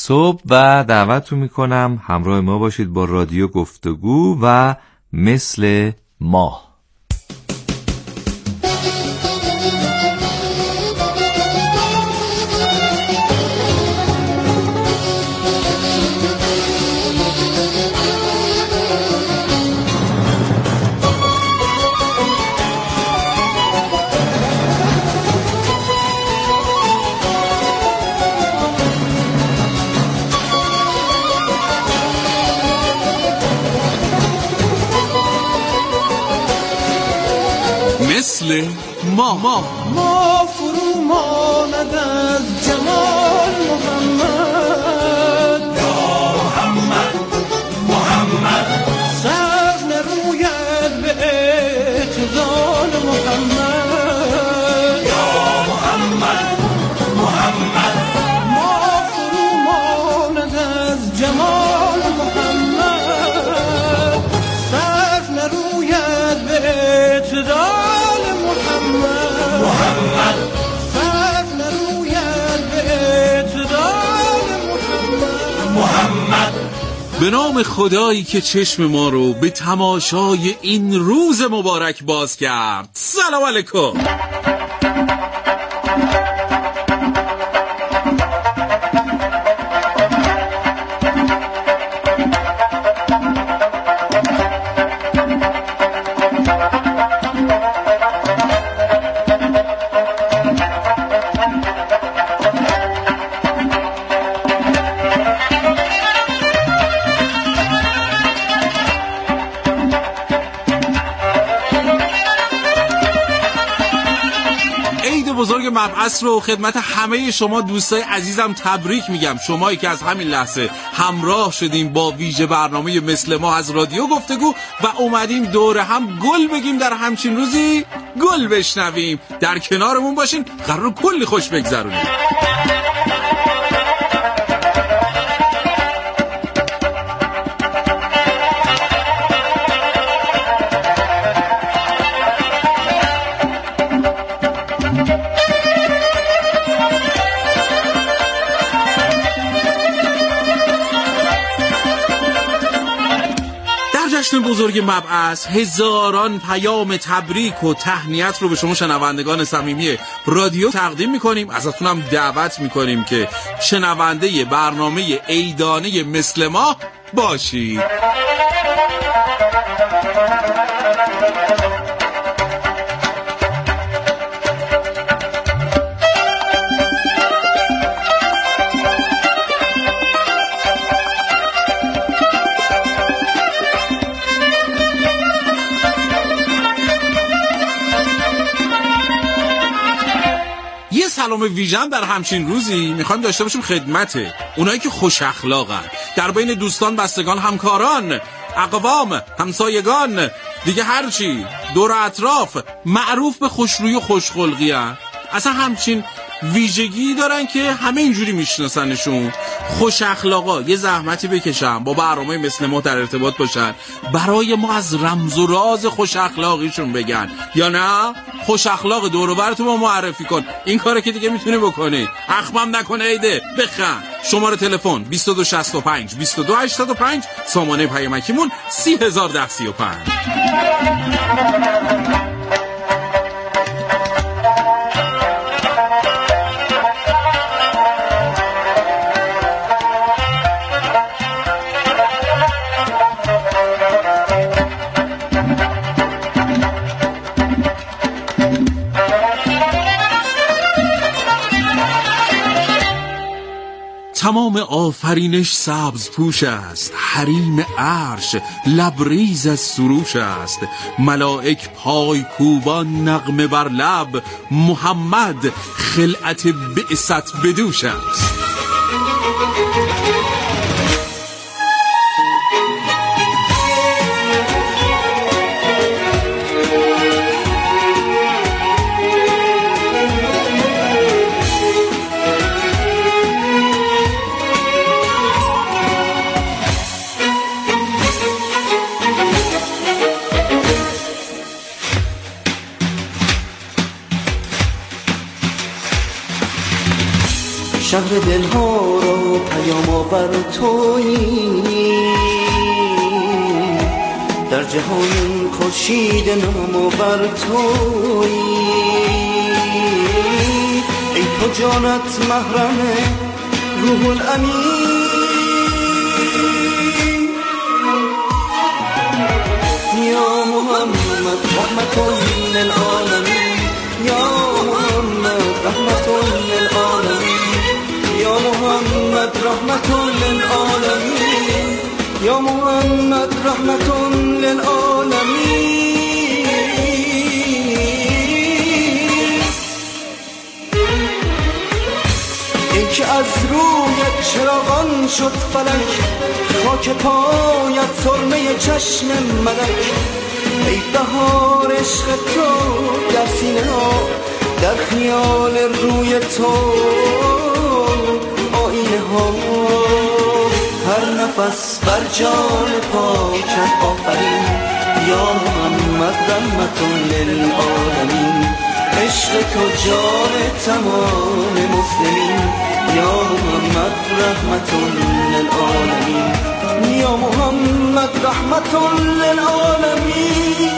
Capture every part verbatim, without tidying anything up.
صبح و دعوتتون میکنم همراه ما باشید با رادیو گفتگو و مثل ماه. مثل ما ما ما فرو ماند از جمال محمد، یا محمد محمد سر نروید به اعتدال محمد، یا محمد محمد ما فرو ماند از جمال محمد، سر نروید به اعتدال محمد سر نروید به اعتدال محمد. محمد به نام خدایی که چشم ما رو به تماشای این روز مبارک باز کرد. سلام علیکم. بزرگ مبعث رو خدمت همه شما دوستای عزیزم تبریک میگم. شمایی که از همین لحظه همراه شدیم با ویژه برنامه مثل ما از رادیو گفتگو و اومدیم دور هم گل بگیم، در همچین روزی گل بشنویم. در کنارمون باشین، قرار کلی خوش بگذرونیم. جشن بزرگ مبعث هزاران پیام تبریک و تهنیت رو به شما شنوندگان صمیمی رادیو تقدیم میکنیم. ازتونم دعوت میکنیم که شنونده برنامه عیدانه مثل ما باشید. سلام ویژن در همچین روزی میخوایم داشته باشیم خدمت اونایی که خوش اخلاقن، در بین دوستان، بستگان، همکاران، اقوام، همسایگان، دیگه هرچی دور اطراف معروف به خوشرویی و خوشخلقی هن. اصلا همچین ویژگی دارن که همه اینجوری میشناسنشون. خوش اخلاقا یه زحمتی بکشن، با برنامه مثل ما در ارتباط باشن، برای ما از رمز و راز خوش اخلاقیشون بگن، یا نه خوش اخلاق دور و برتون ما معرفی کن. این کاره که دیگه میتونی بکنی، اخمم نکنه ایده بخند. شماره تلفن بیست و دو شصت و پنج بیست و دو هشتاد و پنج، سامانه پیامکیمون سی هزار ده سی و پنج. تمام آفرینش سبز پوش است، حریم عرش لبریز از سروش است، ملائک پای کوبان نغمه بر لب، محمد خلعت بعثت بدوش است. شهر دل ما بر تویی، در جهان خورشید نام بر تویی. ای تو جانت محرم روح الامین، یا محمد رحمت للعالمین، یا محمد رحمت للعالمین، یا محمد رحمت للعالمین، یا محمد رحمت للعالمین. ای که از رویت چراغان شد فلک، خاک پایت سرمه چشم ملک. ای بهار عشق تو در سینه ها، در خیال روی تو آینه ها. هر نفس بر جان پاکت آفرین، یا محمد رحمت للعالمین. عشق تو جان تمام مسلمین، یا محمد رحمت للعالمین، یا محمد رحمت للعالمین.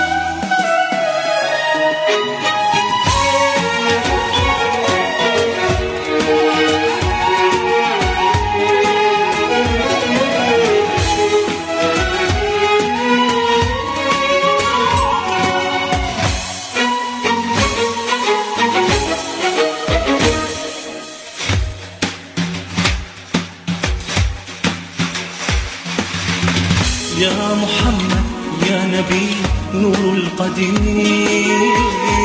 يا محمد يا نبي نور القديم،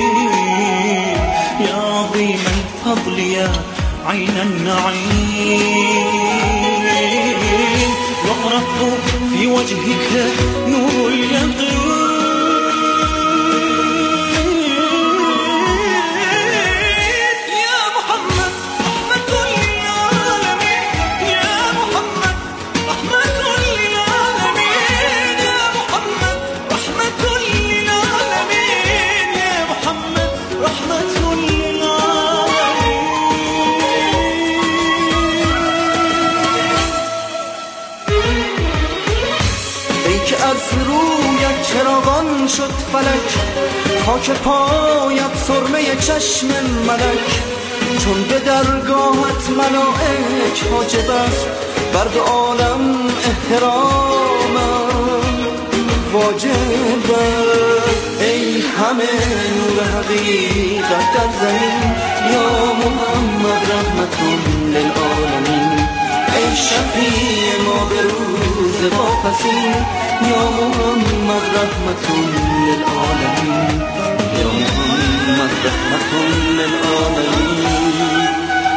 يا عظيم الفضل يا عين النعيم، يعرف في وجهك نور اليقين. شد فلک، خاک پایت سرمه چشم ملک. چون به درگاهت ملائک حاجب است، بر دو عالم احترامم واجب است. ای همه نور حقیقت در زمین، یا محمد رحمت للعالمین. ای شفیع ما به روز واپسین، یا محمد رحمت للعالمین، یا محمد رحمت للعالمین.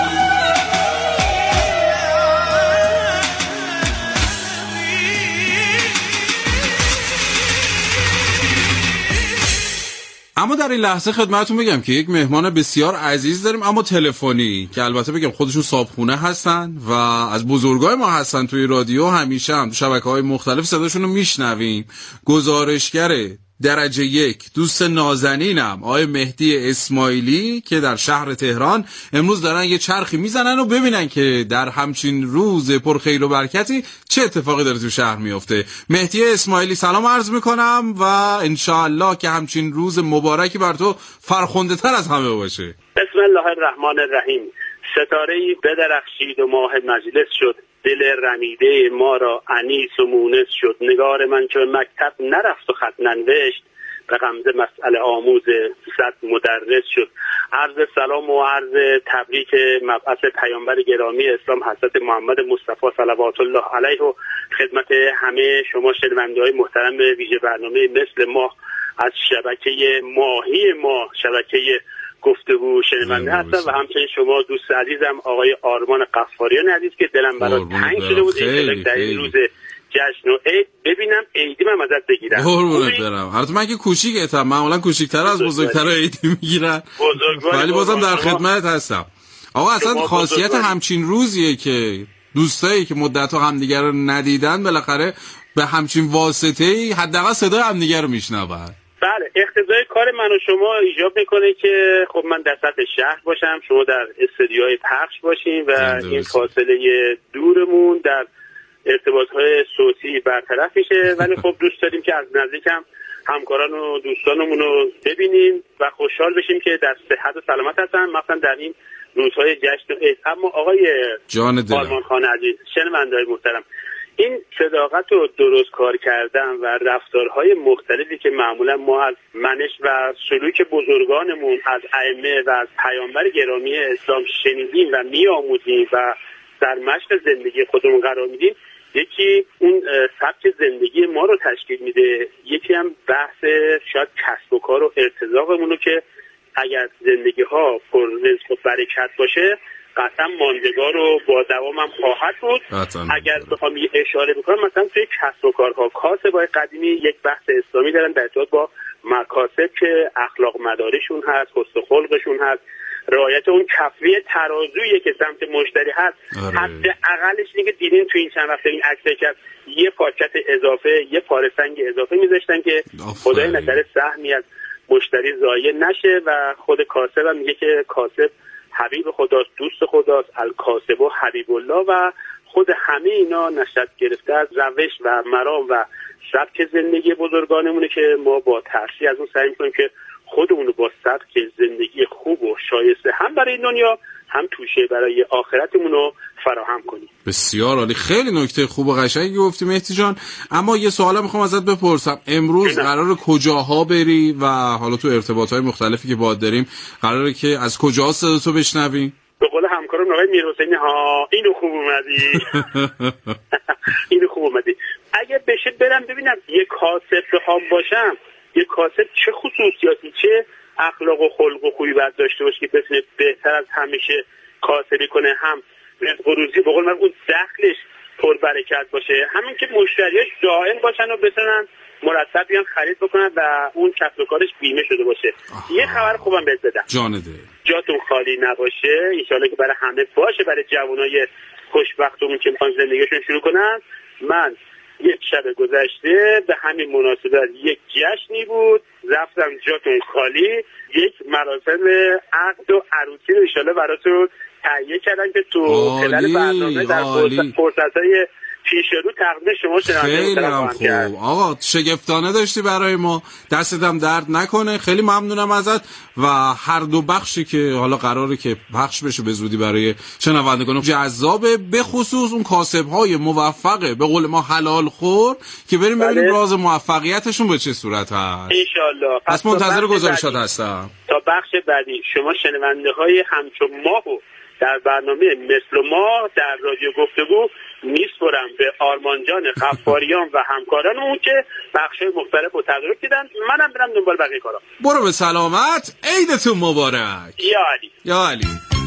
اما در این لحظه خدمتتون بگم که یک مهمان بسیار عزیز داریم، اما تلفنی، که البته بگم خودشون صابخونه هستن و از بزرگای ما هستن توی رادیو، همیشه هم تو شبکه‌های مختلف صداشون رو میشنویم. گزارشگر درجه یک، دوست نازنینم آقای مهدی اسماعیلی که در شهر تهران امروز دارن یه چرخی میزنن و ببینن که در همچین روز پر خیر و برکتی چه اتفاقی داره تو شهر میفته. مهدی اسماعیلی سلام عرض میکنم و انشاءالله که همچین روز مبارکی بر تو فرخنده تر از همه باشه. بسم الله الرحمن الرحیم. ستاره‌ای بدرخشید و ماه مجلس شد، دل رمیده ما را انیس و مونس شد. نگار من که به مکتب نرفت و خط ننوشت، به غمزه مسئله آموز صد مدرس شد. عرض سلام و عرض تبریک مبعث پیامبر گرامی اسلام حضرت محمد مصطفی صلوات الله علیه و خدمت همه شما شنونده‌های محترم ویژه برنامه مثل ما از شبکه ماهی ما، شبکه گفتگو شنونده هستم و همچنین شما دوست عزیزم آقای آرمان قفاریان عزیز که دلم برات تنگ شده بود این در این روز جشن و عید ببینم عیدی من ازت بگیرم. قربونت برم. البته من که کوچیکتم، معمولا کوچیک‌تر از بزرگترا عیدی میگیرن، ولی بازم در خدمت هستم. آقا اصلا خاصیت همچین روزیه که دوستایی که مدت‌ها همدیگه رو ندیدن بالاخره به همچین واسطه‌ای حداقل صدای همدیگه رو میشنون. بله، اقتضای کار من و شما ایجاب میکنه که خب من در سطح شهر باشم، شما در استودیوهای پخش باشیم و این فاصله دورمون در ارتباطهای صوتی برطرف میشه. ولی خب دوست داریم که از نزدیک هم همکاران و دوستانمون رو ببینیم و خوشحال بشیم که در صحت و سلامت هستن، مثلا در این روزهای جشن عید. اما آقای آرمان خان عزیز، شنونده‌های محترم، این صداقت و درست کار کردن و رفتارهای مختلفی که معمولا ما از منش و سلوک بزرگانمون، از ائمه و از پیامبر گرامی اسلام شنیدیم و میآموزیم و در مشق زندگی خودمون قرار میدیم، یکی اون سبک زندگی ما رو تشکیل میده، یکی هم بحث شاید کسب و کار و ارتزاقمون رو که اگر زندگی ها پر رزق و برکت باشه قطعا ماندگار و با دوام هم خواهد بود. اگر بخوام یه اشاره بکنم، مثلا توی کسب و کارها کاسبای قدیمی یک بحث اسلامی دارن در ارتباط با مکاسب که اخلاق مدارشون هست، حسن خلقشون هست، رعایت اون کفه ترازویی که سمت مشتری هست. آره. حد اقلش اینه که دیدین تو این چند هفته این عکس کرد یه پاکت اضافه، یه پاره سنگ اضافه میذاشتن که خدای نکرده سهمی از مشتری ضایع نشه و خود کاسب هم میگه که کاسب حبیب خداست، دوست خداست، الکاسب و حبیب الله و خود همه اینا نشأت گرفته از روش و مرام و سبک زندگی بزرگانمونه که ما با ترسی از اون سعی می‌کنیم که خودمون رو با سبک زندگی خوب و شایسته هم برای دنیا هم توشه برای آخرتمون رو فراهم کنیم. بسیار عالی، خیلی نکته خوب و قشنگی گفتی مهدی جان. اما یه سوالم میخوام ازت بپرسم، امروز قراره کجاها بری و حالا تو ارتباطات مختلفی که باهات داریم قراره که از کجا صداتو بشنویم؟ به قول همکارم آقای میرحسینی، ها اینو خوب اومدی اینو خوب اومدی. اگه بشه برم ببینم یه کاسب بخوام باشم، یه کاسب چه خصوصیاتی، چه اخلاق و خلق و خوبی باید داشته باشه که بتونه بهتر از همیشه کاسبی کنه، هم رزق و روزی به قول من اون دخلش پر برکت باشه، همین که مشتریاش دائم باشن و بتونن مرتب بیان خرید بکنن و اون کسب و کارش بیمه شده باشه. آها. یه خبر خوبم بهت بدم، جانده جاتون خالی نباشه، ان شاءالله که برای همه باشه، برای جوانای خوشبختمون که میخوان زندگیشون شروع کنن. من یک شب گذشته به همین مناسبت یک جشنی بود، رفتم جاتون خالی، یک مراسم عقد و عروسی رو ان شاءالله براتون تهیه کردن که تو خلال برنامه در فرصت‌های پیش رو تقدیم شما شنونده خواهم کرد. آقا شگفتانه داشتی برای ما، دستت هم درد نکنه، خیلی ممنونم ازت و هر دو بخشی که حالا قراره که پخش بشه به زودی برای شنوندگان جذابه، به خصوص اون کاسب‌های موفقه به قول ما حلال خور که بریم ببینیم راز موفقیتشون به چه صورت هست ان شاءالله. پس منتظر گزارشات هستم. تا بخش بعدی شما شنونده‌های همچون ماهو در برنامه مثل ما در رادیو گفتگو میسپرم به آرمان جان غفاریان و همکاران اون که بخشای مختلف رو تدارک دیدن. منم برم دنبال بقیه کارا. برو به سلامت، عیدتون مبارک. یا علی یا علی.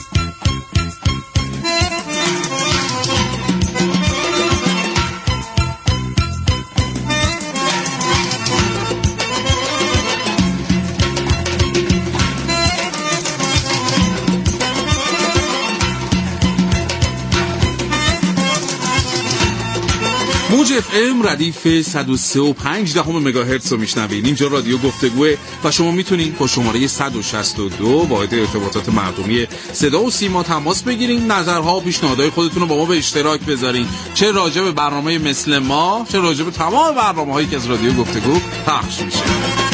موج اف ام ردیف صد و سه و پنج دهم مگاهرتز رو میشنوید. اینجا رادیو گفتگوه و شما میتونید با شماره صد و شصت و دو واحد ارتباطات مردمی صدا و سیما تماس بگیرید، نظرها و پیشنهادهای خودتون رو با ما به اشتراک بذارین، چه راجع به برنامه مثل ما، چه راجع به تمام برنامه‌هایی که از رادیو گفتگو پخش میشه.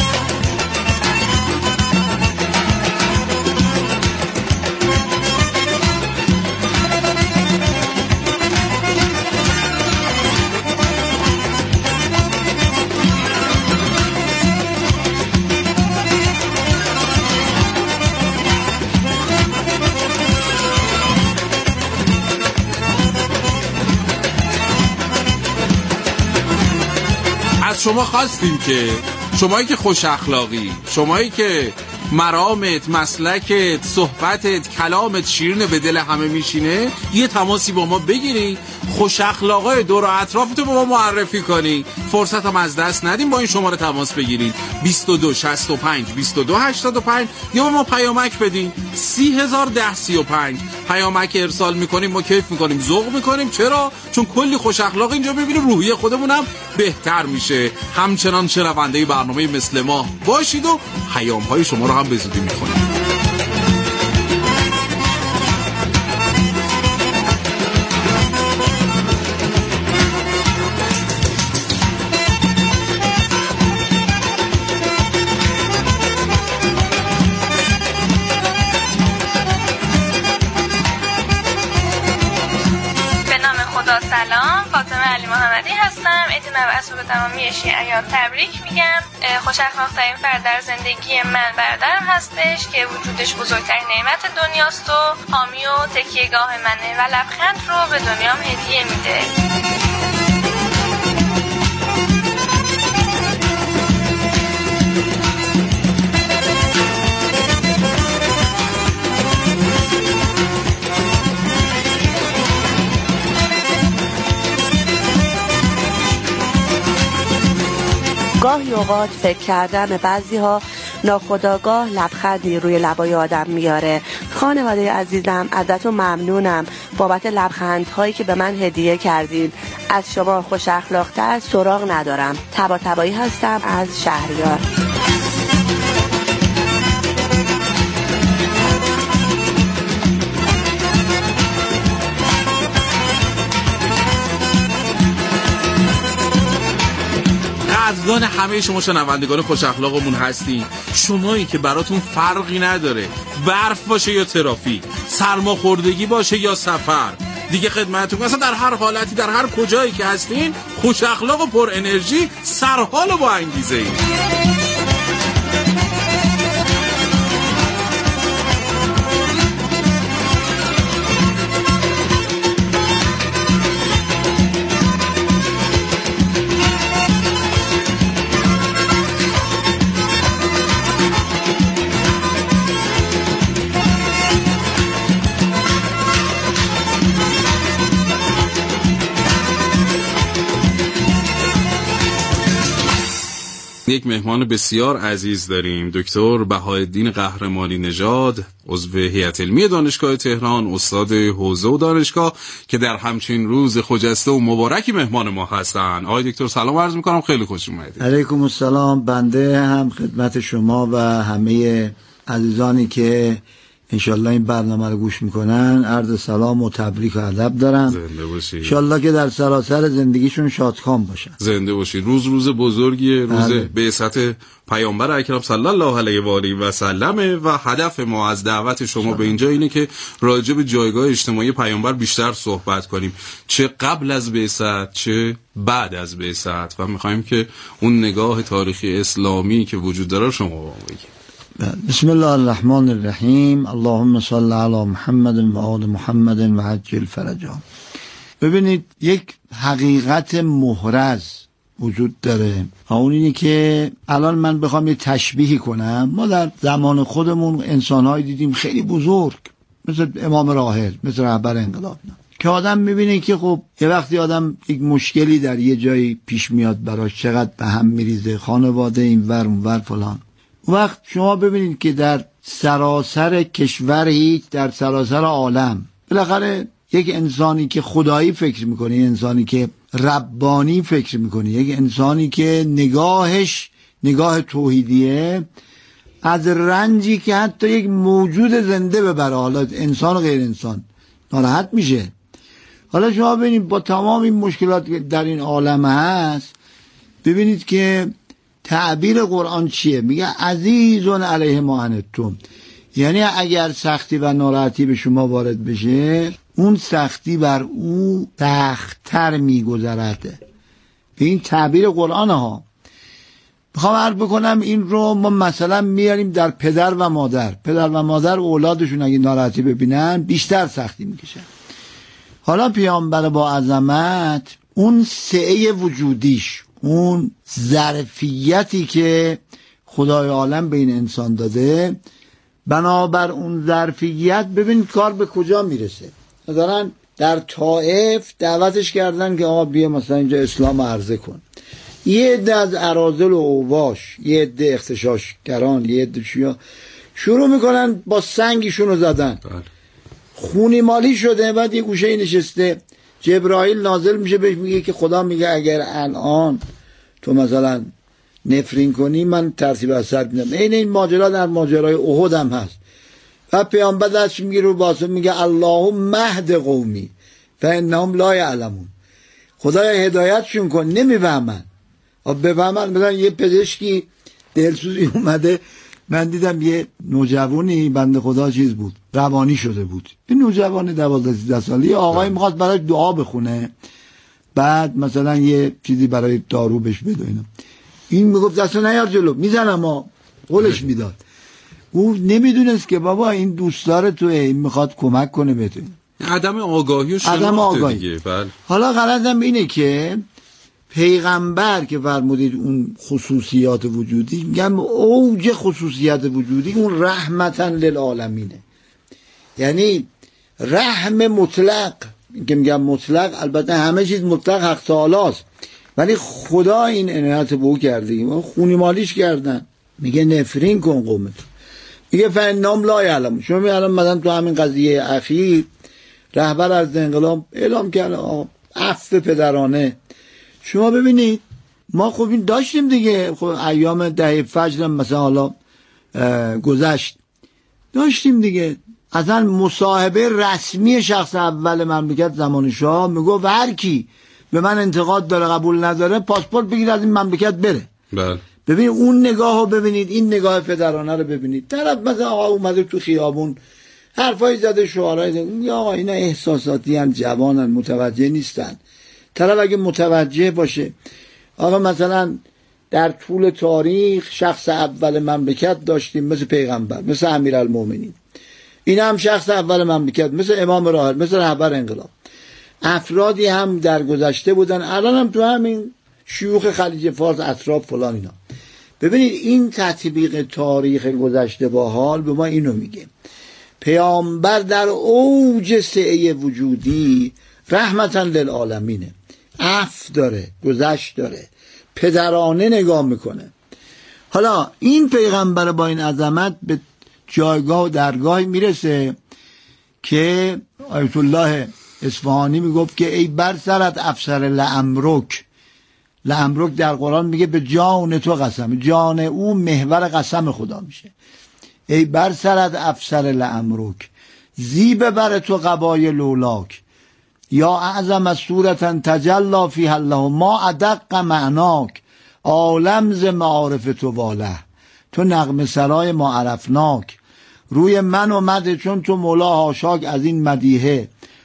شما خواستیم که شمایی که خوش اخلاقی، شمایی که مرامت، مسلکت، صحبتت، کلامت شیرین به دل همه میشینه، یه تماسی با ما بگیری، خوش اخلاقای دور و اطرافتو با ما معرفی کنی. فرصت هم از دست ندیم، با این شماره تماس بگیرید بیست و دو شصت و پنج بیست و دو هشتاد و پنج یا با ما پیامک بدین سی هزار ده سی و پنج پیامک ارسال میکنیم ما کیف میکنیم، ذوق میکنیم. چرا؟ چون کلی خوش اخلاق اینجا ببینیم، روحیه خودمون هم بهتر میشه. همچنان شنونده برنامه مثل ما باشید و پیام‌های شما رو هم به زودی میخونیم. سلام، فاطمه علی محمدی هستم. عید نوعصر به تمامی شیعیان تبریک میگم. خوش اخلاق ترین فرد در زندگی من برادرم هستش که وجودش بزرگترین نعمت دنیاست و حامی و تکیهگاه منه و لبخند رو به دنیام هدیه میده. گاهی اوقات فکر کردن به بعضی ها ناخودآگاه لبخندی روی لبای آدم میاره. خانواده عزیزم ازتون ممنونم بابت لبخندهایی که به من هدیه کردین. از شما خوش اخلاق‌تر سراغ ندارم. طباطبایی هستم از شهریار. قدردان همه شما شنوندگان خوش اخلاقمون هستین. شمایی که براتون فرقی نداره برف باشه یا ترافیک، سرماخوردگی باشه یا سفر، دیگه خدمتتون مثلا در هر حالتی در هر کجایی که هستین خوش اخلاق و پر انرژی، سرحال و با انگیزه اید. یک مهمان بسیار عزیز داریم، دکتر بهاءالدین قهرمانی نژاد، عضو هیئت علمی دانشگاه تهران، استاد حوزه و دانشگاه که در همچین روز خجسته و مبارکی مهمان ما هستن. آقای دکتر سلام عرض می‌کنم، خیلی خوش اومدید. علیکم السلام. بنده هم خدمت شما و همه عزیزانی که انشالله این برنامه رو گوش میکنن عرض سلام و تبریک و ادب دارم. زنده باشید. انشالله که در سراسر زندگیشون شادکام باشن. زنده باشید. روز روز بزرگی، روز بعثت پیامبر اکرم صلی الله علیه و آله و سلم و هدف ما از دعوت شما به اینجا اینه که راجع به جایگاه اجتماعی پیامبر بیشتر صحبت کنیم، چه قبل از بعثت چه بعد از بعثت، و میخوایم که اون نگاه تاریخی اسلامی که وجود داره شما با ما بگید. بسم الله الرحمن الرحیم. اللهم صل علی محمد و آل محمد و عجل فرجا. ببینید یک حقیقت محرز وجود داره، اون اینه که الان من بخوام یه تشبیهی کنم، ما در زمان خودمون انسان‌هایی دیدیم خیلی بزرگ، مثل امام راحل، مثل رهبر انقلاب، که آدم میبینه که خب یه وقتی آدم یک مشکلی در یه جایی پیش میاد براش چقدر به هم میریزه، خانواده این ور اون ور فلان. وقت شما ببینید که در سراسر کشور هیچ، در سراسر عالم بالاخره یک انسانی که خدایی فکر میکنه، یک انسانی که ربانی فکر میکنه، یک انسانی که نگاهش نگاه توحیدیه، از رنجی که حتی یک موجود زنده ببره، حالا انسان و غیر انسان، ناراحت میشه. حالا شما ببینید با تمام این مشکلات که در این عالم هست، ببینید که تعبیر قرآن چیه؟ میگه عزیزون علیه ما عنتم، یعنی اگر سختی و ناراحتی به شما وارد بشه، اون سختی بر او سخت‌تر میگذرده. به این تعبیر قرآن ها. میخوام عرض بکنم این رو ما مثلا میاریم در پدر و مادر. پدر و مادر اولادشون اگه ناراحتی ببینن بیشتر سختی میکشن. حالا پیامبر با عظمت اون سعه وجودیش، اون ظرفیتی که خدای عالم به این انسان داده، بنابر اون ظرفیت ببین کار به کجا میرسه. مثلا در طائف دعوتش کردن که آقا بیا مثلا اینجا اسلام عرضه کن. یه عده از اراذل و اوباش، یه عده اختشاشگران، یه عده شیعه شروع میکنن با سنگشون رو زدن. خونی مالی شده، بعد یه گوشه نشسته، جبرائیل نازل میشه بهش میگه که خدا میگه اگر الان تو مثلا نفرین کنی من ترتیب اثر میدم. این این ماجرا در ماجرای احد هم هست. و پیامبر دستش میگه رو باسه میگه اللهم مهد قومی فانهم لا یعلمون. خدایا هدایتشون کن نمیفهمن. آب بفهمن. مثلا یه پزشکی دلسوزی اومده، من دیدم یه نوجوانی بنده خدا چیز بود، روانی شده بود، این نوجوان دوازده سیزده سالی، آقای میخواست برای دعا بخونه، بعد مثلا یه چیزی برای دارو بهش بده اینا. این میگفت دستو نیار جلو، میزنم ها، قولش میداد. او نمیدونست که بابا این دوستدار توه، این میخواد کمک کنه بهتون. عدم آگاهی و شناخت دیگه. بله. حالا غرضم اینه که پیغمبر که فرمودید اون خصوصیات وجودی، میگم اوج خصوصیات وجودی اون رحمتاً للعالمینه، یعنی رحم مطلق. که میگم مطلق، البته همه چیز مطلق حق تعالی است، ولی خدا این عنایت به او کرده، خونی مالیش کردن. میگه نفرین کن قومت، میگه فانهم لا یعلمون. شما می الان مثلا تو همین قضیه اخیر رهبر از انقلاب اعلام کرد عفو پدرانه. شما ببینید ما خب این داشتیم دیگه، خب ایام دهه فجر مثلا حالا گذشت داشتیم دیگه. اصلا مصاحبه رسمی شخص اول مملکت زمان شاه میگفت هر کی به من انتقاد داره قبول نداره پاسپورت بگیر از این مملکت بره. بله. ببین اون نگاه رو ببینید، این نگاه پدرانه رو ببینید. طرف مثلا آقا اومده تو خیابون حرفای زده، شعارهای زده، یا آقا اینا احساساتی هم، جوانن، متوجه نیستن. طرف اگه متوجه باشه، آقا مثلا در طول تاریخ شخص اول مملکت داشتیم مثل پیغمبر، مثل امیرالمومنین، این هم شخص اول مملکت مثل امام راحل، مثل رهبر انقلاب. افرادی هم در گذشته بودن، الان هم تو همین شیوخ خلیج فارس اطراف فلان اینا. ببینید این تطبیق تاریخ گذشته با حال به ما اینو میگه. پیامبر در اوج سعه وجودی رحمتاً للعالمینه، عفو داره، گذشت داره، پدرانه نگاه میکنه. حالا این پیغمبر با این عظمت به جایگاه و درگاهی میرسه که آیت الله اصفهانی میگفت که ای بر سرت افسر لعمرک. لعمرک در قرآن میگه به جان تو قسم، جان او محور قسم خدا میشه. ای بر سرت افسر لعمرک، زیب بر تو قبای لولاک، یا اعظم از صورتا تجلا فیها الله، ما ادق معناک، عالم ز معارف تو واله، تو نغمه سرای ما عرفناک، روی من و مده چون تو مولا هاشاک از این مدیحه،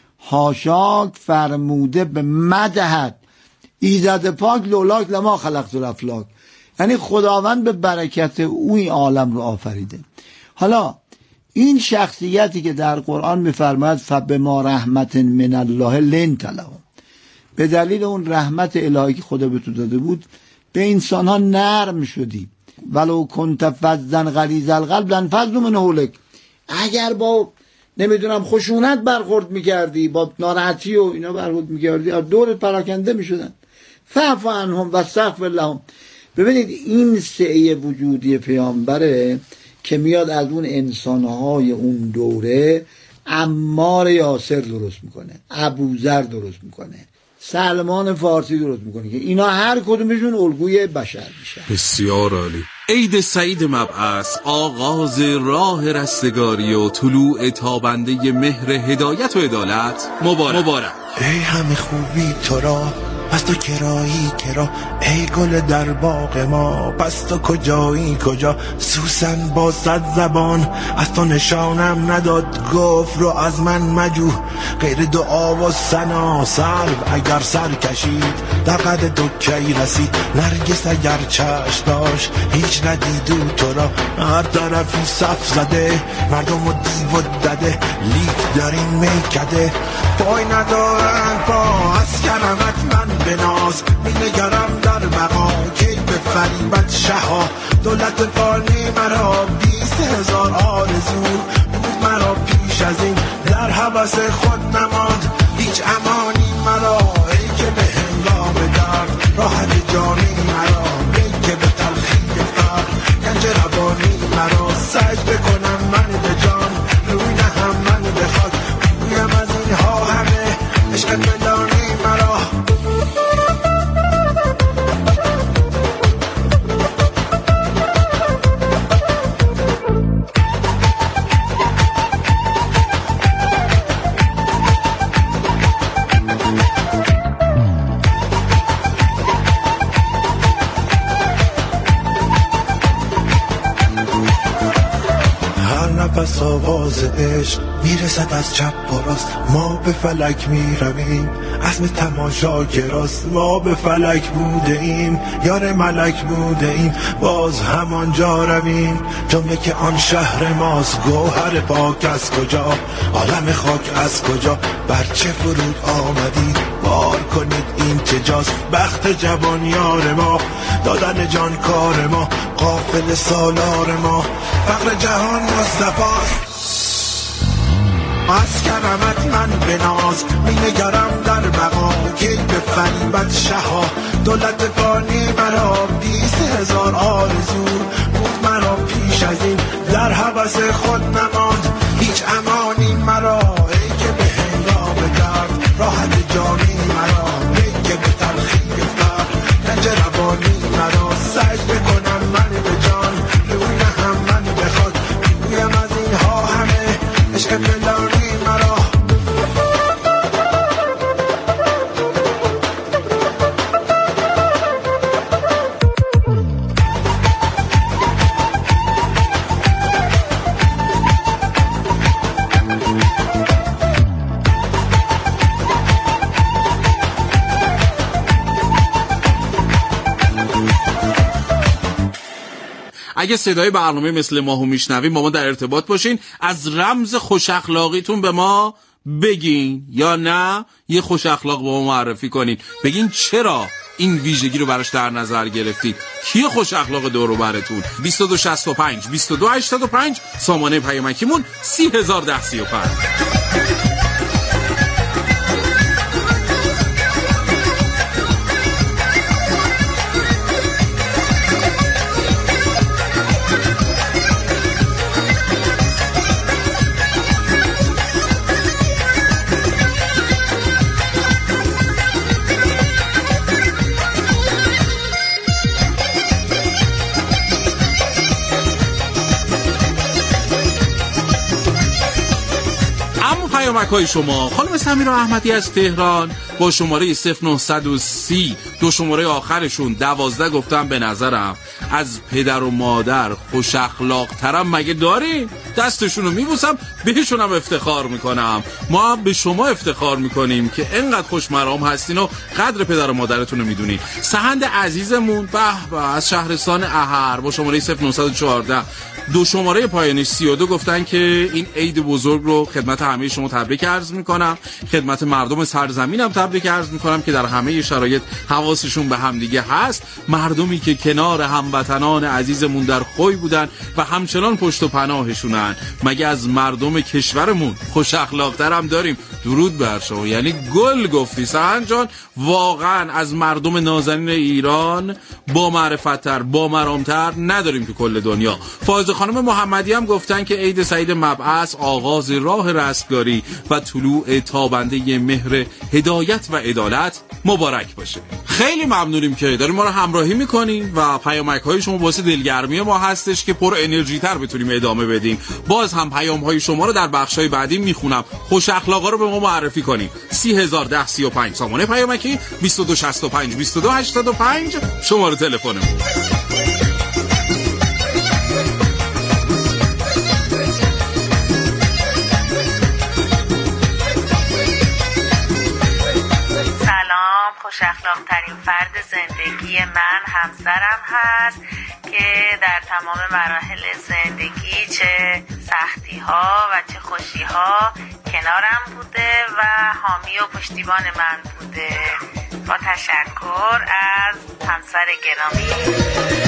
هاشاک فرموده به مدهت، ایزد پاک لولاک لما خلقت الافلاک. یعنی خداوند به برکت او این عالم رو آفریده. حالا این شخصیتی که در قرآن می‌فرماید فبما رحمت من الله لنت لهم، به دلیل اون رحمت الهی که خدا به تو داده بود به انسان‌ها نرم شدی. ولو کنت فظا غلیظ القلب لانفضوا من حولک، اگر با نمیدونم خشونت برخورد میکردی، با ناراحتی و اینا برخورد میکردی، دورت پراکنده میشدن. فاعف عنهم واستغفر لهم. ببینید این سعی وجودی پیامبره که میاد از اون انسانهای اون دوره عمار یاسر درست میکنه، ابوذر درست میکنه، سلمان فارسی درست میکنه که اینا هر کدومشون الگوی بشر میشن. بسیار عالی. عید سعید مبعث، آغاز راه رستگاری و طلوع تابنده مهر هدایت و عدالت مبارک. مبارک. ای همه خوبی تو را، پس تو کرایی کرا، ای گل در باغ ما، پس تو کجایی کجا، سوسن با صد زبان از تو نشانم نداد، گفت رو از من مجو غیر دعا و ثنا، سرو اگر سر کشید در قد تو کی رسید، نرگس اگر چشم داشت هیچ ندیدو تو را، هر طرفی صف زده مردم و دیو و دده، لیک دارین میکده پای ندارن پا، از کرمت من بناز می نگرم در بقا، کی به فریبت شها، دولت فانی مرا بیست هزار آرزو بود مرا پیش از این، در حبس خود نماند هیچ امانی مرا، ای که به هنگام درد راحت جانی مرا، ای که به تلخی فرق گنج ربانی مرا، سعی بکنم من به جان روی نهم من به خاک، نفس آواز عشق میرسد از چپ و راست. ما به فلک میرویم عزم تماشا گراست. ما به فلک بوده ایم یار ملک بوده ایم باز همانجا رویم. جمله که آن شهر ماست گوهر پاک از کجا عالم خاک از کجا بر چه فرود آمدید بار کنید این چه جاست. بخت جوان یار ما دادن جان کار ما قافل سالار ما فقر جهان مصطفاست. از کرمت من بناز می نگرم در بقا کی به فریبت شها دولت فانی مرا بیست هزار آرزو بود مرا پیش از این در هوس خود نماند هیچ امانی مرا ای که به هنگام درد راحت جانی مرا ای که به تلخی فقر رنج روانی مرا سجده کنم من به جان روی هم من بخواد میگویم از اینها همه عشق فلانی مرا. اگه صدای برنامه مثل ماهو میشنوین با ما در ارتباط باشین، از رمز خوش اخلاقیتون به ما بگین یا نه یه خوش اخلاق با ما معرفی کنین، بگین چرا این ویژگی رو براش در نظر گرفتید. کیه خوش اخلاق دور و برتون؟ بیست و دو شصت و پنج بیست و دو هشتاد و پنج سامانه پیامکیمون سی هزار ده سی و پنج. پیامک‌های شما. خانم سمیرا احمدی از تهران با شماره صفر نه یک صفر دو شماره آخرشون دوازده گفتن به نظرم از پدر و مادر خوش اخلاق ترم مگه داریم؟ دستشون رو میبوسم بهشون هم افتخار میکنم. ما به شما افتخار میکنیم که انقدر خوش مرام هستین و قدر پدر و مادرتون رو میدونین. سهند عزیزمون به به از شهرستان احر با شماره صفر نه یک چهار دو شماره پایانش سی و دو گفتن که این عید بزرگ رو خدمت همه شما تبریک عرض میکنم، خدمت مردم سرزمینم تبریک عرض میکنم که در همه شرایط حواسشون به همدیگه هست، مردمی که کنار هموطنان عزیزمون در خوی بودن و همچنان پشت و پناهشونن. مگه از مردم کشورمون خوش اخلاق‌تر هم داریم؟ درود بر شما. یعنی گل گفتی سهند جان، واقعا از مردم نازنین ایران با معرفت‌تر با مرامتر نداریم تو کل دنیا. فائزه خانم محمدی هم گفتن که عید سعید مبعث آغاز راه رستگاری و طلوع تابنده مهر هدایت و عدالت مبارک باشه. خیلی ممنونیم که داریم ما رو همراهی میکنیم و پیامک‌های شما باعث دلگرمی ما هستش که پر انرژی تر بتونیم ادامه بدیم. باز هم پیام‌های شما رو در بخش‌های بعدی میخونم. خوش اخلاقا رو به ما معرفی کنیم. سی هزار ده سی و پنج سامانه پیامکی بیست و دو شصت و پنج بیست و دو هشتاد و پنج شماره تلفنمون. خوش اخلاق ترین فرد زندگی من همسرم هست که در تمام مراحل زندگی چه سختی ها و چه خوشی ها کنارم بوده و حامی و پشتیبان من بوده. با تشکر از همسر گرامی.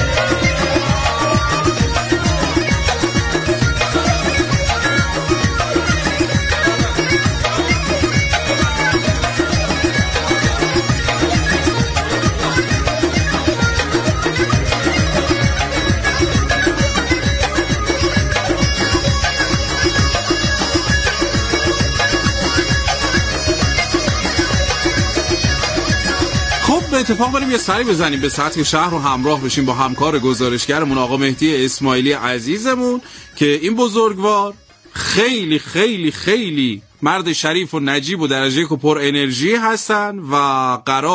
به اتفاق بریم یه سری بزنیم به سطح شهر و همراه بشیم با همکار گزارشگرمون آقا مهدی اسماعیلی عزیزمون که این بزرگوار خیلی خیلی خیلی مرد شریف و نجیب و درجه یک و پر انرژی هستن و قرار